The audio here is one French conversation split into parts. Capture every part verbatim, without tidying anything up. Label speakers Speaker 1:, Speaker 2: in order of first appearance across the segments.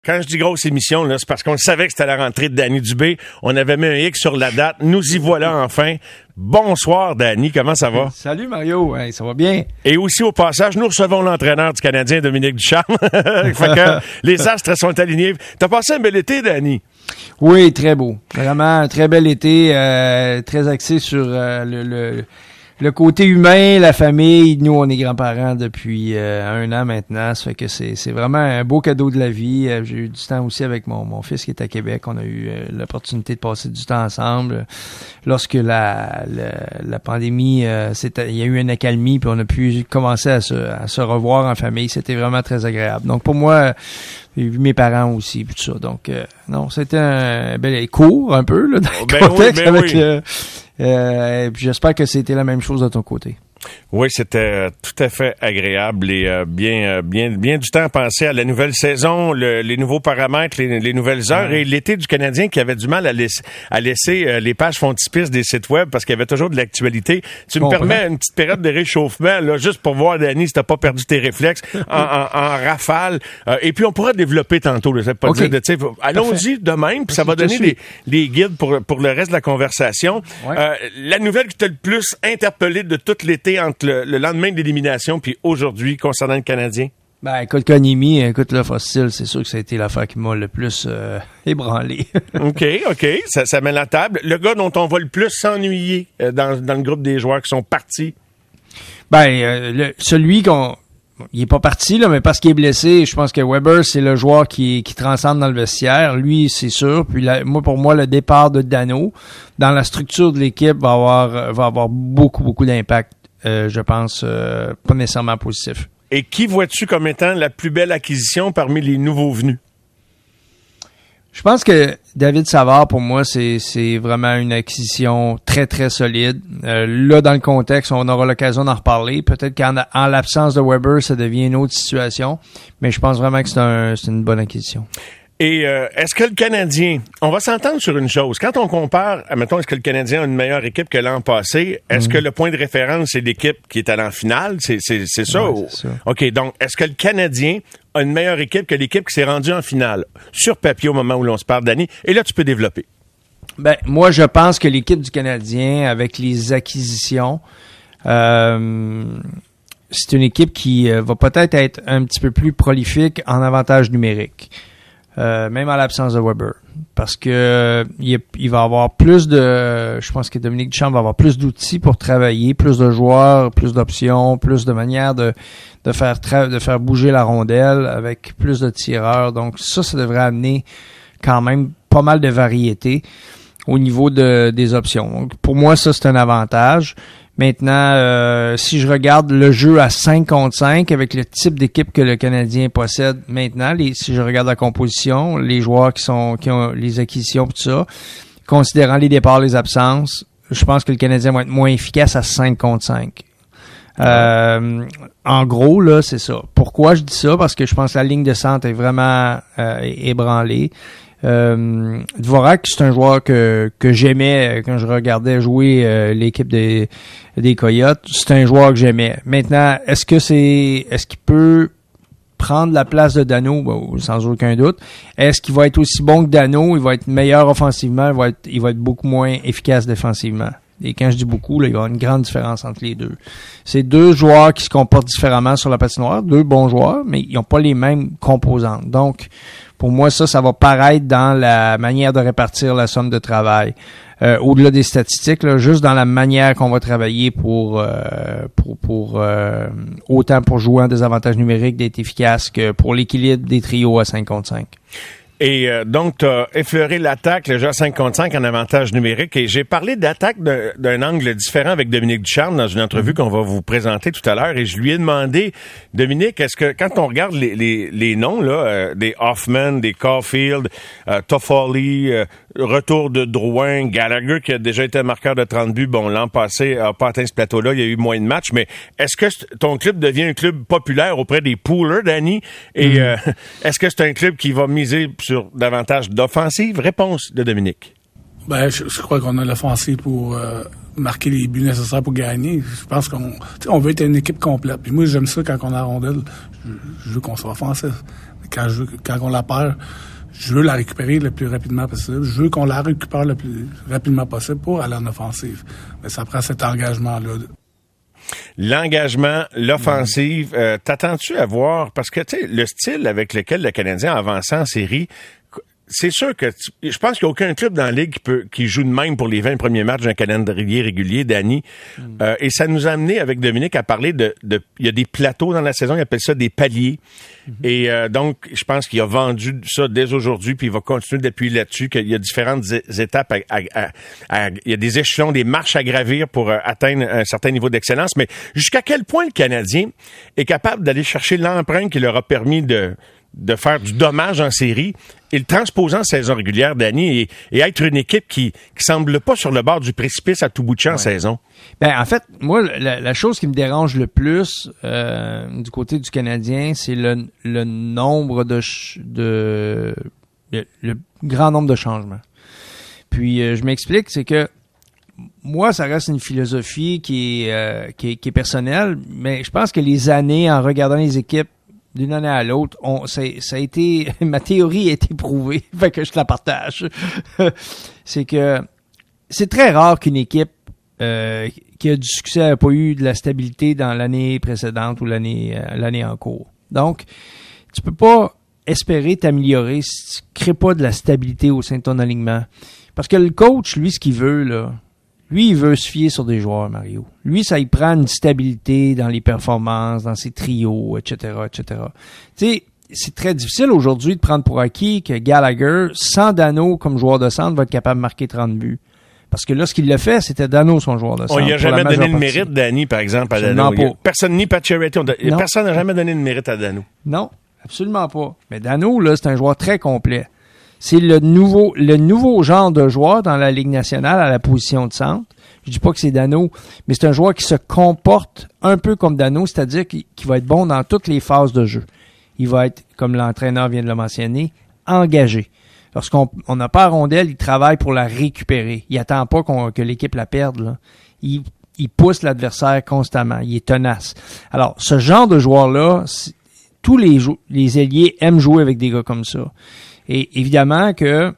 Speaker 1: Quand je dis grosse émission, là, c'est parce qu'on savait que c'était la rentrée de Danny Dubé. On avait mis un X sur la date. Nous y voilà enfin. Bonsoir, Danny. Comment ça va?
Speaker 2: Salut, Mario. Hey, ça va bien.
Speaker 1: Et aussi, au passage, nous recevons l'entraîneur du Canadien, Dominique Ducharme. Fait que les astres sont alignés. T'as passé un bel été, Danny?
Speaker 2: Oui, très beau. Vraiment, un très bel été. Euh, très axé sur euh, le... le Le côté humain, la famille, nous, on est grands-parents depuis euh, un an maintenant. Ça fait que c'est c'est vraiment un beau cadeau de la vie. Euh, j'ai eu du temps aussi avec mon, mon fils qui est à Québec. On a eu euh, l'opportunité de passer du temps ensemble. Lorsque la la, la pandémie, euh, c'était, il y a eu une accalmie, puis on a pu commencer à se, à se revoir en famille. C'était vraiment très agréable. Donc, pour moi, j'ai vu mes parents aussi, puis tout ça. Donc, euh, non, c'était un bel court un peu, là, dans le
Speaker 1: ben
Speaker 2: contexte
Speaker 1: oui, ben
Speaker 2: avec...
Speaker 1: oui.
Speaker 2: Euh, Euh, puis j'espère que c'était la même chose de ton côté.
Speaker 1: Oui, c'était euh, tout à fait agréable et euh, bien, euh, bien, bien du temps à penser à la nouvelle saison, le, les nouveaux paramètres, les, les nouvelles heures ouais. Et l'été du Canadien qui avait du mal à laisser, à laisser euh, les pages frontispices des sites web parce qu'il y avait toujours de l'actualité. Tu me permets une petite période de réchauffement, là, juste pour voir, Danny, si t'as pas perdu tes réflexes en, en, en rafale. Euh, et puis on pourra développer tantôt. Là, ça veut pas okay. dire de, tu sais, allons-y de même, puis ça va donner des, des guides pour pour le reste de la conversation. Ouais. Euh, la nouvelle qui t'a le plus interpellé de tout l'été entre le, le lendemain de l'élimination puis aujourd'hui concernant le Canadien?
Speaker 2: Ben, écoute, Konimi, écoute, le fossile, c'est sûr que ça a été l'affaire qui m'a le plus euh, ébranlé.
Speaker 1: OK, OK. Ça, ça met la table. Le gars dont on va le plus s'ennuyer euh, dans, dans le groupe des joueurs qui sont partis?
Speaker 2: Ben, euh, le, celui qu'on... Il est pas parti, là, mais parce qu'il est blessé, je pense que Weber, c'est le joueur qui, qui transcende dans le vestiaire. Lui, c'est sûr. Puis là, moi, pour moi, le départ de Dano, dans la structure de l'équipe, va avoir, va avoir beaucoup, beaucoup d'impact. Euh, je pense, euh, pas nécessairement positif.
Speaker 1: Et qui vois-tu comme étant la plus belle acquisition parmi les nouveaux venus?
Speaker 2: Je pense que David Savard, pour moi, c'est c'est vraiment une acquisition très, très solide. Euh, là, dans le contexte, on aura l'occasion d'en reparler. Peut-être qu'en en l'absence de Weber, ça devient une autre situation. Mais je pense vraiment que c'est un, c'est une bonne acquisition.
Speaker 1: Et euh, est-ce que le Canadien, on va s'entendre sur une chose, quand on compare, admettons, est-ce que le Canadien a une meilleure équipe que l'an passé, est-ce mmh. que le point de référence, c'est l'équipe qui est allée en finale? C'est, c'est, c'est ça?
Speaker 2: Ouais, c'est ça.
Speaker 1: OK, donc, est-ce que le Canadien a une meilleure équipe que l'équipe qui s'est rendue en finale? Sur papier, au moment où l'on se parle, Danny, et là, tu peux développer.
Speaker 2: Ben, moi, je pense que l'équipe du Canadien, avec les acquisitions, euh, c'est une équipe qui euh, va peut-être être un petit peu plus prolifique en avantage numérique. Euh, même en l'absence de Weber. Parce que euh, il, il va avoir plus de... Je pense que Dominique Ducharme va avoir plus d'outils pour travailler, plus de joueurs, plus d'options, plus de manières de, de, faire, tra- de faire bouger la rondelle avec plus de tireurs. Donc ça, ça devrait amener quand même pas mal de variété au niveau de, des options. Donc pour moi, ça, c'est un avantage. Maintenant, euh, si je regarde le jeu à cinq contre cinq avec le type d'équipe que le Canadien possède maintenant, les, si je regarde la composition, les joueurs qui sont qui ont les acquisitions et tout ça, considérant les départs, les absences, je pense que le Canadien va être moins efficace à cinq contre cinq. Euh, en gros, là, c'est ça. Pourquoi je dis ça? Parce que je pense que la ligne de centre est vraiment euh, ébranlée. Euh, Dvorak, c'est un joueur que que j'aimais quand je regardais jouer euh, l'équipe des des Coyotes. C'est un joueur que j'aimais. Maintenant, est-ce que c'est est-ce qu'il peut prendre la place de Dano? Bon, sans aucun doute. Est-ce qu'il va être aussi bon que Dano? Il va être meilleur offensivement. Il va être il va être beaucoup moins efficace défensivement. Et quand je dis beaucoup, là, il va y avoir une grande différence entre les deux. C'est deux joueurs qui se comportent différemment sur la patinoire, deux bons joueurs, mais ils n'ont pas les mêmes composantes. Donc, pour moi, ça, ça va paraître dans la manière de répartir la somme de travail. Euh, au-delà des statistiques, là, juste dans la manière qu'on va travailler pour euh, pour pour euh, autant pour jouer en désavantage numérique, d'être efficace que pour l'équilibre des trios à cinq contre cinq.
Speaker 1: Et euh, donc, tu as effleuré l'attaque, le jeu à cinq contre cinq en avantage numérique. Et j'ai parlé d'attaque d'un, d'un angle différent avec Dominique Ducharme dans une entrevue qu'on va vous présenter tout à l'heure. Et je lui ai demandé, Dominique, est-ce que quand on regarde les, les, les noms là, euh, des Hoffman, des Caulfield, euh, Toffoli, euh, retour de Drouin, Gallagher qui a déjà été marqueur de trente buts, bon, l'an passé n'a pas atteint ce plateau-là, il y a eu moins de matchs, mais est-ce que ton club devient un club populaire auprès des poolers, Danny? Et mm. euh, est-ce que c'est un club qui va miser sur davantage d'offensive? Réponse de Dominique.
Speaker 3: Ben, je, je crois qu'on a l'offensive pour euh, marquer les buts nécessaires pour gagner. Je pense qu'on on veut être une équipe complète. Puis moi, j'aime ça quand on a la rondelle. Je, je veux qu'on soit offensif. quand, je, quand on la perd, je veux la récupérer le plus rapidement possible. Je veux qu'on la récupère le plus rapidement possible pour aller en offensive. Mais ça prend cet engagement-là.
Speaker 1: L'engagement, l'offensive, euh, t'attends-tu à voir, parce que tu sais, le style avec lequel le Canadien a avancé en série, c'est sûr que tu, je pense qu'il n'y a aucun club dans la Ligue qui peut qui joue de même pour les vingt premiers matchs d'un calendrier régulier, Danny. Mm. Euh, et ça nous a amené avec Dominique à parler de, de il y a des plateaux dans la saison, il appelle ça des paliers. Mm-hmm. Et euh, donc, je pense qu'il a vendu ça dès aujourd'hui, puis il va continuer d'appuyer là-dessus, qu'il y a différentes étapes, à, à, à, à, il y a des échelons, des marches à gravir pour euh, atteindre un certain niveau d'excellence. Mais jusqu'à quel point le Canadien est capable d'aller chercher l'empreinte qui leur a permis de de faire du dommage en série et le transposer en saison régulière, Danny, et, et être une équipe qui qui semble pas sur le bord du précipice à tout bout de champ en ouais. saison.
Speaker 2: Ben en fait, moi, la, la chose qui me dérange le plus euh, du côté du Canadien, c'est le, le nombre de, de le, le grand nombre de changements. Puis euh, je m'explique, c'est que moi, ça reste une philosophie qui est, euh, qui est qui est personnelle, mais je pense que les années, en regardant les équipes d'une année à l'autre, on, ça, ça a été, ma théorie a été prouvée, fait que je te la partage. C'est que c'est très rare qu'une équipe euh, qui a du succès n'a pas eu de la stabilité dans l'année précédente ou l'année euh, l'année en cours. Donc, tu peux pas espérer t'améliorer si tu crées pas de la stabilité au sein de ton alignement. Parce que le coach, lui, ce qu'il veut, là, lui, il veut se fier sur des joueurs, Mario. Lui, ça, il prend une stabilité dans les performances, dans ses trios, et cetera, et cetera. Tu sais, c'est très difficile aujourd'hui de prendre pour acquis que Gallagher, sans Dano comme joueur de centre, va être capable de marquer trente buts. Parce que là, ce qu'il l'a fait, c'était Dano, son joueur de centre.
Speaker 1: On n'y a jamais donné le mérite, Danny, par exemple, à Dano. A, personne, ni Pacioretty, personne n'a jamais donné le mérite à Dano.
Speaker 2: Non, absolument pas. Mais Dano, là, c'est un joueur très complet. C'est le nouveau le nouveau genre de joueur dans la Ligue nationale à la position de centre. Je dis pas que c'est Dano, mais c'est un joueur qui se comporte un peu comme Dano, c'est-à-dire qu'il, qu'il va être bon dans toutes les phases de jeu. Il va être, comme l'entraîneur vient de le mentionner, engagé. Lorsqu'on on n'a pas la rondelle, il travaille pour la récupérer. Il attend pas qu'on, que l'équipe la perde, là. Il, il pousse l'adversaire constamment. Il est tenace. Alors, ce genre de joueur-là, tous les, les ailiers aiment jouer avec des gars comme ça. Et évidemment que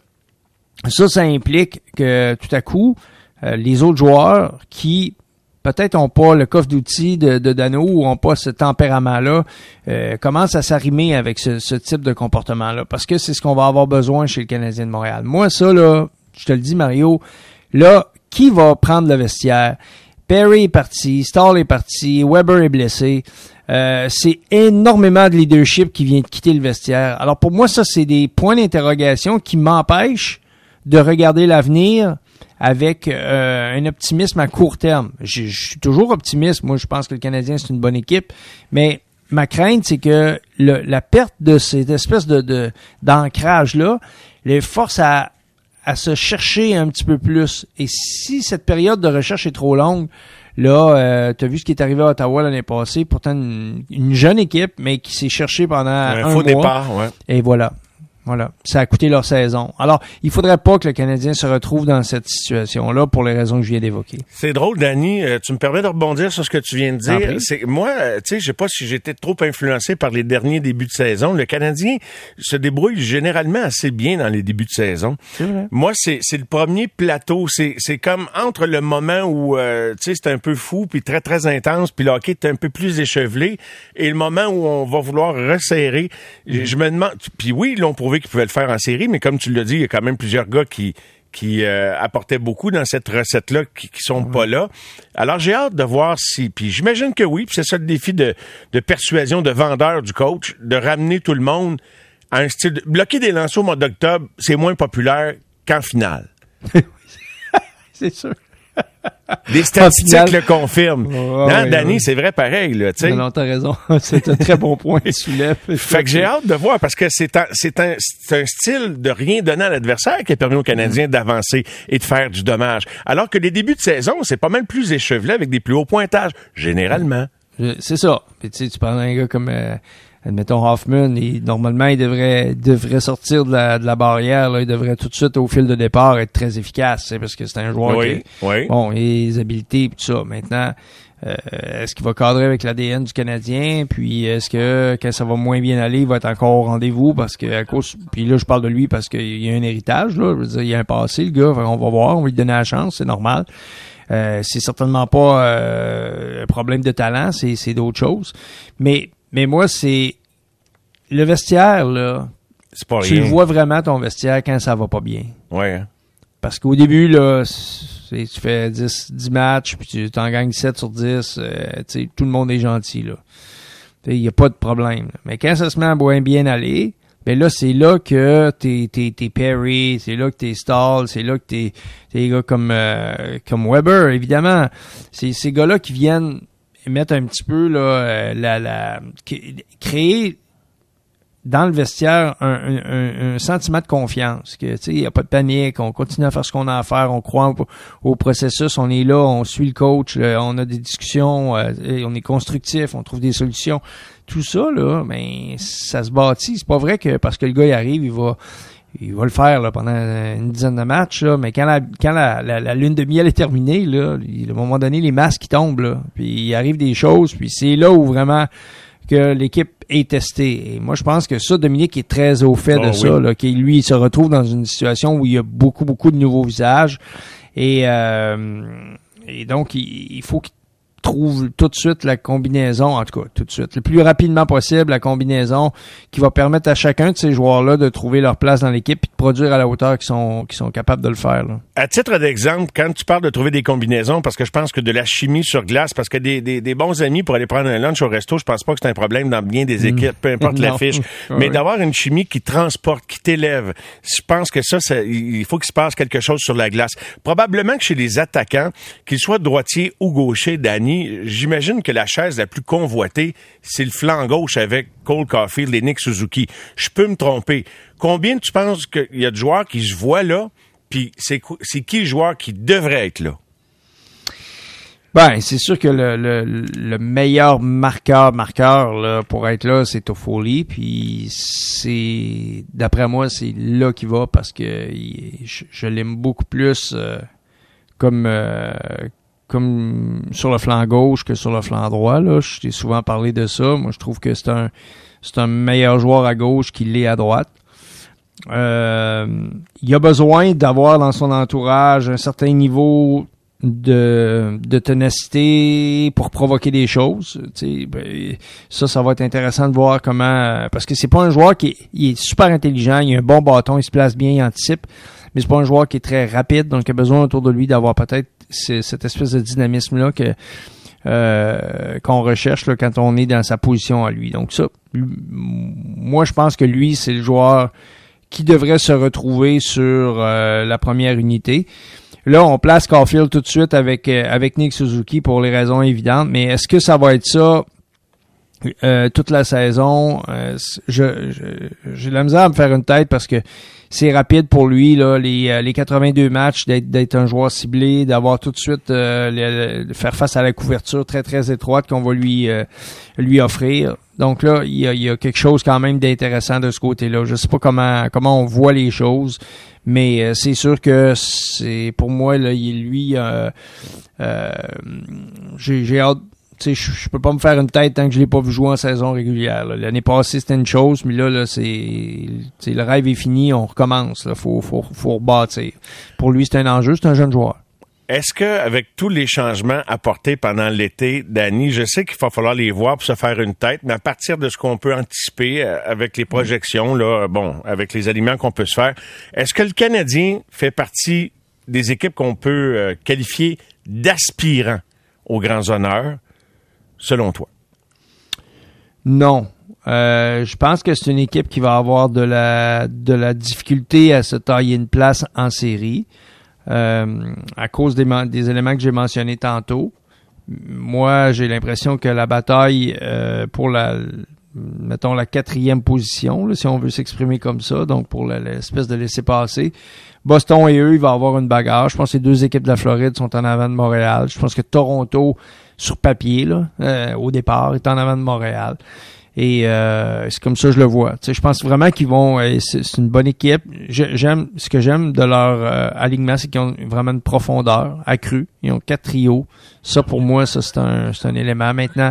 Speaker 2: ça, ça implique que tout à coup, euh, les autres joueurs qui peut-être n'ont pas le coffre d'outils de, de Dano ou n'ont pas ce tempérament-là, euh, commencent à s'arrimer avec ce, ce type de comportement-là. Parce que c'est ce qu'on va avoir besoin chez le Canadien de Montréal. Moi, ça, là, je te le dis, Mario, là, qui va prendre le vestiaire? Perry est parti, Stahl est parti, Weber est blessé. Euh, c'est énormément de leadership qui vient de quitter le vestiaire. Alors pour moi, ça, c'est des points d'interrogation qui m'empêchent de regarder l'avenir avec euh, un optimisme à court terme. Je, je suis toujours optimiste. Moi, je pense que le Canadien, c'est une bonne équipe. Mais ma crainte, c'est que le, la perte de cette espèce de, de d'ancrage-là les force à à se chercher un petit peu plus. Et si cette période de recherche est trop longue, là, euh, tu as vu ce qui est arrivé à Ottawa l'année passée, pourtant une, une jeune équipe, mais qui s'est cherchée pendant un, un faux mois.
Speaker 1: Départ, ouais.
Speaker 2: Et voilà. Voilà. Ça a coûté leur saison. Alors, il faudrait pas que le Canadien se retrouve dans cette situation-là pour les raisons que je viens d'évoquer.
Speaker 1: C'est drôle, Danny. Euh, tu me permets de rebondir sur ce que tu viens de dire. C'est, moi, euh, tu sais, je sais pas si j'étais trop influencé par les derniers débuts de saison. Le Canadien se débrouille généralement assez bien dans les débuts de saison.
Speaker 2: C'est vrai.
Speaker 1: Moi, c'est, c'est le premier plateau. C'est, c'est comme entre le moment où, euh, tu sais, c'est un peu fou, puis très, très intense, puis le hockey est un peu plus échevelé, et le moment où on va vouloir resserrer. Mm. Je me demande... Puis oui, ils l'ont prouvé qu'ils pouvaient le faire en série, mais comme tu l'as dit, il y a quand même plusieurs gars qui qui euh, apportaient beaucoup dans cette recette-là, qui, qui sont mmh. pas là. Alors, j'ai hâte de voir si... Puis j'imagine que oui, puis c'est ça le défi de, de persuasion, de vendeur du coach, de ramener tout le monde à un style... De, bloquer des lancers au mois d'octobre, c'est moins populaire qu'en finale.
Speaker 2: C'est sûr.
Speaker 1: Des statistiques le confirment.
Speaker 2: Oh,
Speaker 1: non,
Speaker 2: oui,
Speaker 1: Danny,
Speaker 2: oui.
Speaker 1: c'est vrai pareil, là, tu sais.
Speaker 2: Non, non, t'as raison. C'est un très bon point que tu soulèves.
Speaker 1: Fait que j'ai hâte de voir, parce que c'est un, c'est un, c'est un style de rien donner à l'adversaire qui a permis aux Canadiens mmh. d'avancer et de faire du dommage. Alors que les débuts de saison, c'est pas mal plus échevelé avec des plus hauts pointages, généralement.
Speaker 2: C'est ça. Puis tu sais, tu parles d'un gars comme... Euh, admettons Hoffman, il, normalement, il devrait, devrait sortir de la, de la barrière, là, il devrait tout de suite, au fil de départ, être très efficace, parce que c'est un joueur
Speaker 1: oui,
Speaker 2: qui
Speaker 1: oui.
Speaker 2: bon, et les habiletés et tout ça. Maintenant, Euh, est-ce qu'il va cadrer avec l'A D N du Canadien? Puis est-ce que quand ça va moins bien aller, il va être encore au rendez-vous? Parce que à cause. Puis là, je parle de lui parce qu'il y a un héritage, là. Je veux dire, il y a un passé, le gars. On va voir, on va lui donner la chance, c'est normal. Euh, c'est certainement pas euh, un problème de talent, c'est, c'est d'autres choses. Mais, mais moi, c'est le vestiaire, là.
Speaker 1: C'est pas
Speaker 2: tu
Speaker 1: rien.
Speaker 2: le vois vraiment ton vestiaire quand ça va pas bien.
Speaker 1: Ouais. Hein?
Speaker 2: Parce qu'au début, là, c'est, tu fais dix, dix matchs, puis tu t'en gagnes sept sur dix, euh, tu sais, tout le monde est gentil, là. Il n'y a pas de problème. Là. Mais quand ça se met à bien, bien aller, ben là, c'est là que t'es, t'es, t'es Perry, c'est là que t'es Stahl, c'est là que t'es, t'es des gars comme, euh, comme Weber, évidemment. C'est ces gars-là qui viennent mettre un petit peu, là, la, la, créer dans le vestiaire un, un, un sentiment de confiance, que tu sais, il n'y a pas de panique, on continue à faire ce qu'on a à faire, on croit au, au processus, on est là, on suit le coach, là, on a des discussions, euh, on est constructif, on trouve des solutions. Tout ça, là, ben, ça se bâtit. C'est pas vrai que parce que le gars il arrive, il va il va le faire là, pendant une dizaine de matchs, là, mais quand la quand la, la, la lune de miel est terminée, là, il, à un moment donné, les masques ils tombent, là, puis il arrive des choses, puis c'est là où vraiment que l'équipe est testée. Et moi, je pense que ça, Dominique est très au fait de oh, ça, oui. là, qu'il lui, il se retrouve dans une situation où il y a beaucoup, beaucoup de nouveaux visages. Et, euh, et donc, il, il faut qu'il trouve tout de suite la combinaison, en tout cas, tout de suite, le plus rapidement possible, la combinaison qui va permettre à chacun de ces joueurs-là de trouver leur place dans l'équipe et de produire à la hauteur qu'ils sont, qu'ils sont capables de le faire, là.
Speaker 1: À titre d'exemple, quand tu parles de trouver des combinaisons, parce que je pense que de la chimie sur glace, parce que des, des, des bons amis pour aller prendre un lunch au resto, je pense pas que c'est un problème dans bien des équipes, peu importe la fiche. Mais oui. D'avoir une chimie qui transporte, qui t'élève, je pense que ça, ça, il faut qu'il se passe quelque chose sur la glace. Probablement que chez les attaquants, qu'ils soient droitiers ou gauchers, Danny, j'imagine que la chaise la plus convoitée, c'est le flanc gauche avec Cole Caulfield et Nick Suzuki. Je peux me tromper. Combien tu penses qu'il y a de joueurs qui se voient là, puis c'est, c'est qui le joueur qui devrait être là?
Speaker 2: Ben, c'est sûr que le, le, le meilleur marqueur, marqueur là, pour être là, c'est Toffoli, puis c'est, d'après moi, c'est là qu'il va parce que il, je, je l'aime beaucoup plus euh, comme... Euh, comme sur le flanc gauche que sur le flanc droit, là. Je t'ai souvent parlé de ça. Moi, je trouve que c'est un, c'est un meilleur joueur à gauche qu'il l'est à droite. Euh, il a besoin d'avoir dans son entourage un certain niveau de, de ténacité pour provoquer des choses. Tu sais, ben, ça, ça va être intéressant de voir comment, parce que c'est pas un joueur qui est, il est super intelligent, il a un bon bâton, il se place bien, il anticipe, mais c'est pas un joueur qui est très rapide, donc il a besoin autour de lui d'avoir peut-être c'est cette espèce de dynamisme-là que euh, qu'on recherche là, quand on est dans sa position à lui. Donc ça, lui, moi je pense que lui, c'est le joueur qui devrait se retrouver sur euh, la première unité. Là, on place Caulfield tout de suite avec euh, avec Nick Suzuki pour les raisons évidentes, mais est-ce que ça va être ça euh, toute la saison? Euh, je, je j'ai de la misère à me faire une tête parce que c'est rapide pour lui, là, les, les quatre-vingt-deux matchs, d'être, d'être un joueur ciblé, d'avoir tout de suite euh, le, le, faire face à la couverture très, très étroite qu'on va lui euh, lui offrir. Donc là, il y, a, il y a quelque chose quand même d'intéressant de ce côté-là. Je sais pas comment comment on voit les choses, mais euh, c'est sûr que c'est pour moi, là, il, lui, euh, euh, j'ai, j'ai hâte. Tu sais, je, je peux pas me faire une tête tant que je l'ai pas vu jouer en saison régulière, là. L'année passée, c'était une chose, mais là, là, c'est, c'est le rêve est fini, on recommence, là. Faut, faut, faut rebâtir. Pour lui, c'est un enjeu, c'est un jeune joueur.
Speaker 1: Est-ce que, avec tous les changements apportés pendant l'été, Danny, je sais qu'il va falloir les voir pour se faire une tête, mais à partir de ce qu'on peut anticiper avec les projections, là, bon, avec les aliments qu'on peut se faire, est-ce que le Canadien fait partie des équipes qu'on peut euh, qualifier d'aspirants aux grands honneurs? Selon toi?
Speaker 2: Non. Euh, je pense que c'est une équipe qui va avoir de la de la difficulté à se tailler une place en série euh, à cause des, des éléments que j'ai mentionnés tantôt. Moi, j'ai l'impression que la bataille euh, pour la mettons la quatrième position, là, si on veut s'exprimer comme ça, donc pour la, l'espèce de laisser-passer, Boston et eux, il va avoir une bagarre. Je pense que les deux équipes de la Floride sont en avant de Montréal. Je pense que Toronto, sur papier, là, euh, au départ, est en avant de Montréal. Et euh, c'est comme ça que je le vois. Tu sais, je pense vraiment qu'ils vont... Euh, c'est, c'est une bonne équipe. Je, j'aime Ce que j'aime de leur euh, alignement, c'est qu'ils ont vraiment une profondeur accrue. Ils ont quatre trios. Ça, pour moi, ça c'est un, c'est un élément. Maintenant,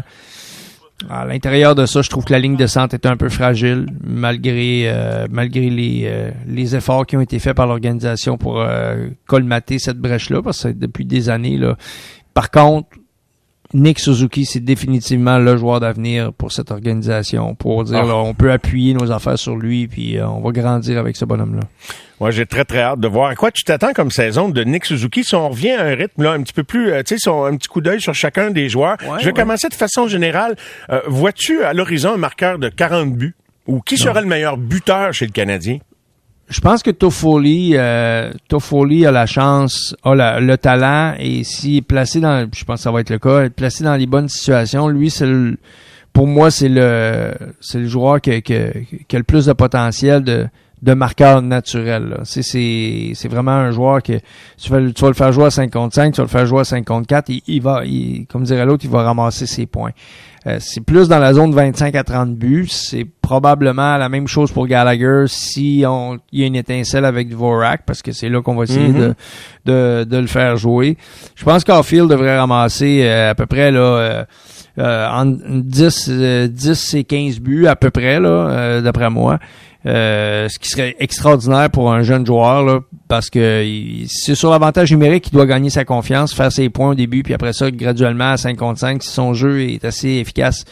Speaker 2: à l'intérieur de ça, je trouve que la ligne de centre est un peu fragile, malgré euh, malgré les euh, les efforts qui ont été faits par l'organisation pour euh, colmater cette brèche-là, parce que depuis des années, là. Par contre, Nick Suzuki, c'est définitivement le joueur d'avenir pour cette organisation, pour dire, oh. là, on peut appuyer nos affaires sur lui, puis euh, on va grandir avec ce bonhomme-là.
Speaker 1: Ouais, j'ai très, très hâte de voir. À quoi tu t'attends comme saison de Nick Suzuki? Si on revient à un rythme là un petit peu plus, euh, tu sais, un petit coup d'œil sur chacun des joueurs. Ouais, je vais ouais. commencer de façon générale. Euh, vois-tu à l'horizon un marqueur de quarante buts? Ou qui non. sera le meilleur buteur chez le Canadien?
Speaker 2: Je pense que Toffoli, euh, Toffoli a la chance, a la, le talent, et s'il est placé dans, je pense que ça va être le cas, être placé dans les bonnes situations, lui, c'est le, pour moi, c'est le, c'est le joueur qui, qui, qui a le plus de potentiel de, de marqueur naturel, là. C'est, c'est, c'est vraiment un joueur que tu vas, tu vas le faire jouer à cinq contre cinq, tu vas le faire jouer à cinq contre quatre, il, il va, il, comme dirait l'autre, il va ramasser ses points. Euh, c'est plus dans la zone vingt-cinq à trente buts. C'est probablement la même chose pour Gallagher si on, il y a une étincelle avec Dvorak, parce que c'est là qu'on va essayer mm-hmm. de, de, de le faire jouer. Je pense qu'Caulfield devrait ramasser euh, à peu près là, euh, euh, en dix, euh, dix et quinze buts à peu près, là, euh, d'après moi. Euh, ce qui serait extraordinaire pour un jeune joueur, là, parce que il, c'est sur l'avantage numérique qu'il doit gagner sa confiance, faire ses points au début, puis après ça, graduellement à cinq contre cinq, si son jeu est assez efficace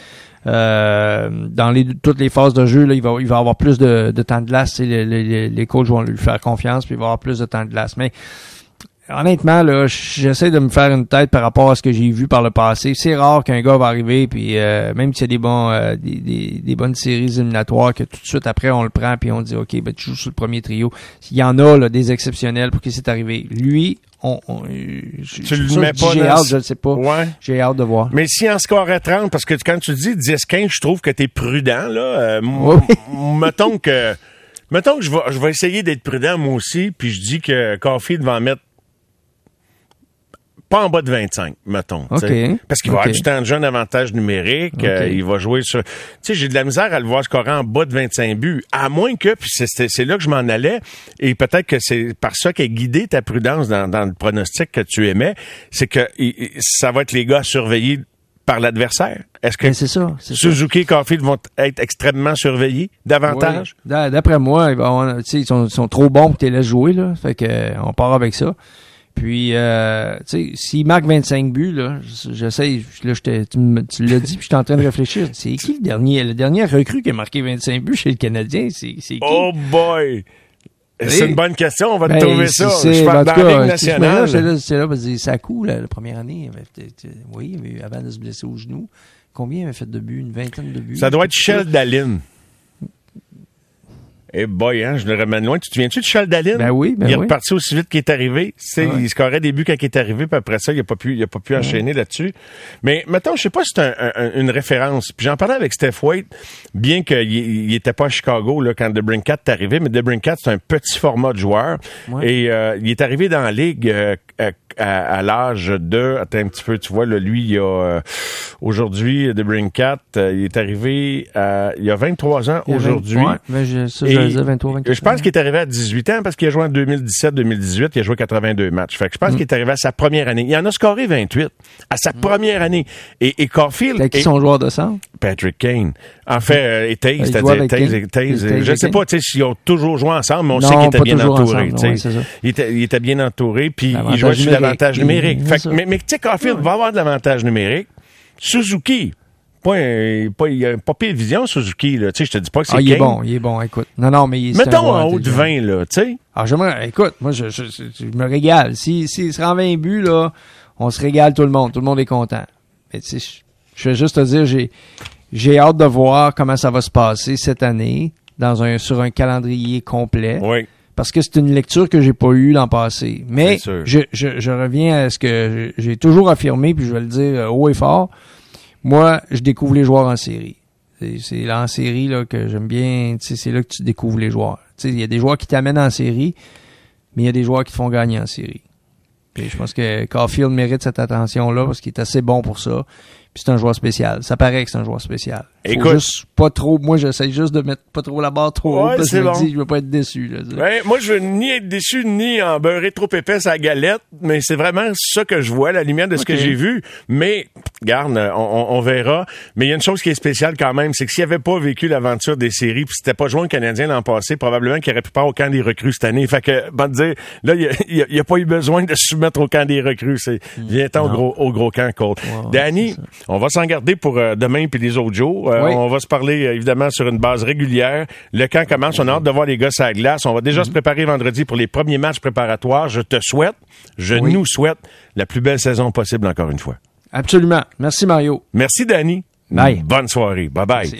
Speaker 2: euh, dans les, toutes les phases de jeu, là, il va, il va avoir plus de, de temps de glace. Les, les, les coachs vont lui faire confiance, puis il va avoir plus de temps de glace. Mais honnêtement, là, j'essaie de me faire une tête par rapport à ce que j'ai vu par le passé. C'est rare qu'un gars va arriver, puis euh, même s'il y a des bons, euh, des, des, des bonnes séries éliminatoires, que tout de suite après on le prend puis on dit ok, ben tu joues sur le premier trio. Il y en a là des exceptionnels pour qui c'est arrivé. Lui, on, on je,
Speaker 1: tu le mets pas.
Speaker 2: J'ai hâte, je ne sais pas.
Speaker 1: Ouais.
Speaker 2: J'ai hâte de voir.
Speaker 1: Mais si en scorerait trente, parce que quand tu dis dix quinze, je trouve que t'es prudent là. Euh,
Speaker 2: oui.
Speaker 1: m- mettons que, mettons que je vais, je vais essayer d'être prudent moi aussi, puis je dis que Caulfield va en mettre pas en bas de vingt-cinq, mettons.
Speaker 2: Okay.
Speaker 1: Parce qu'il va
Speaker 2: okay.
Speaker 1: avoir du temps de jeu, un avantage numérique. Okay. Euh, il va jouer sur... Tu sais, j'ai de la misère à le voir scorer en bas de vingt-cinq buts. À moins que, puis c'est, c'est, c'est là que je m'en allais, et peut-être que c'est par ça qu'est guidé ta prudence dans, dans le pronostic que tu émets, c'est que il, ça va être les gars à surveiller par l'adversaire. Est-ce que
Speaker 2: c'est ça, c'est
Speaker 1: Suzuki et Caulfield vont être extrêmement surveillés davantage?
Speaker 2: Oui. D'après moi, ils, vont, ils, sont, ils sont trop bons pour te laisser jouer, là. Fait que euh, on part avec ça. Puis, euh, tu sais, s'il marque vingt-cinq buts, là, j'essaie, là, j'étais, tu, tu l'as dit, puis j'étais en train de réfléchir. C'est qui le dernier, le dernier recrue qui a marqué vingt-cinq buts chez le Canadien? C'est, c'est qui?
Speaker 1: Oh boy! C'est une bonne question, on va
Speaker 2: ben,
Speaker 1: te trouver ça.
Speaker 2: C'est,
Speaker 1: je parle
Speaker 2: ben,
Speaker 1: dans la Ligue
Speaker 2: nationale.
Speaker 1: nationale.
Speaker 2: C'est là, c'est là, parce que Sakou, la, la première année, avait fait, oui, mais avant de se blesser au genou, combien il avait fait de buts? Une vingtaine de buts?
Speaker 1: Ça doit être Shell Dallin. Eh boy, hein, je le ramène loin. Tu te souviens-tu de Charles Dallin?
Speaker 2: Ben oui, ben
Speaker 1: Il est
Speaker 2: oui.
Speaker 1: reparti aussi vite qu'il est arrivé. C'est,
Speaker 2: ouais.
Speaker 1: Il scorait des buts quand il est arrivé, puis après ça, il a pas pu, il a pas pu ouais. enchaîner là-dessus. Mais, mettons, je sais pas si c'est un, un, une référence. Puis j'en parlais avec Steph Waite, bien qu'il il était pas à Chicago, là, quand DeBrincat est arrivé, mais DeBrincat, c'est un petit format de joueur. Ouais. Et, euh, il est arrivé dans la ligue, euh, à, à, à l'âge de, attends un petit peu, tu vois, là, lui, il a, euh, aujourd'hui, DeBrincat, euh, il est arrivé à, il y a vingt-trois ans il aujourd'hui. vingt,
Speaker 2: ouais, mais je, ça, je disais vingt-trois, vingt-quatre.
Speaker 1: Je pense qu'il est arrivé à dix-huit ans parce qu'il a joué en deux mille dix-sept deux mille dix-huit, il a joué quatre-vingt-deux matchs. Fait que je pense mm. qu'il est arrivé à sa première année. Il en a scoré vingt-huit à sa mm. première année. Et, et Caulfield...
Speaker 2: C'est qui son joueur de centre?
Speaker 1: Patrick Kane. En fait, euh, et Taze, c'est-à-dire Taze et Taze. Je ne sais pas sais, s'ils ont toujours joué ensemble, mais on non, sait qu'il était bien entouré. Ensemble, ouais, il, était, il était bien entouré, puis il jouait sur l'avantage numérique. Il, fait, mais mais tu sais, Caulfield ouais. va avoir de l'avantage numérique. Suzuki... Pas, pas, il a pas pire vision, Suzuki, là. Tu sais, je te dis pas que c'est
Speaker 2: ah, il
Speaker 1: Kane.
Speaker 2: est bon, il est bon, écoute. Non, non, mais il est
Speaker 1: mettons en haut de vingt, là, tu sais.
Speaker 2: Alors, j'aimerais, écoute, moi, je, je, je, je me régale. Si, si il se rend vingt buts, là, on se régale tout le monde. Tout le monde est content. Mais tu sais, je, je vais juste te dire, j'ai, j'ai hâte de voir comment ça va se passer cette année dans un, sur un calendrier complet.
Speaker 1: Oui.
Speaker 2: Parce que c'est une lecture que j'ai pas eue l'an passé. Mais, je, je, je reviens à ce que j'ai toujours affirmé, puis je vais le dire haut et fort. Moi, je découvre les joueurs en série. C'est, c'est là en série là que j'aime bien. Tu sais, c'est là que tu découvres les joueurs. Tu sais, il y a des joueurs qui t'amènent en série, mais il y a des joueurs qui te font gagner en série. Puis je pense que Caulfield mérite cette attention-là parce qu'il est assez bon pour ça. Puis c'est un joueur spécial. Ça paraît que c'est un joueur spécial. Faut
Speaker 1: Écoute,
Speaker 2: juste pas trop. Moi, j'essaie juste de mettre pas trop la barre trop
Speaker 1: ouais,
Speaker 2: haute parce que je me
Speaker 1: bon.
Speaker 2: dis, je veux pas être déçu. Là,
Speaker 1: ouais, moi, je veux ni être déçu ni en beurrer trop épaisse à la galette, mais c'est vraiment ça que je vois, à la lumière de ce okay. que j'ai vu. Mais, garde, on, on verra. Mais il y a une chose qui est spéciale quand même, c'est que s'il avait pas vécu l'aventure des séries, puis s'était pas joué un Canadien l'an passé, probablement qu'il aurait pu pas au camp des recrues cette année. Fait que, bon, dire, là, il n'y a, a, a pas eu besoin de se soumettre au camp des recrues. C'est, viens-t'en au gros, au gros camp, Cole. Wow, Danny, on va s'en garder pour euh, demain puis les autres jours. Euh, oui. On va se parler, euh, évidemment, sur une base régulière. Le camp commence. On a hâte de voir les gars sur la glace. On va déjà mm-hmm. se préparer vendredi pour les premiers matchs préparatoires. Je te souhaite, je oui. nous souhaite la plus belle saison possible encore une fois.
Speaker 2: Absolument. Merci, Mario.
Speaker 1: Merci, Danny.
Speaker 2: Bye.
Speaker 1: Bonne soirée. Bye-bye. Merci.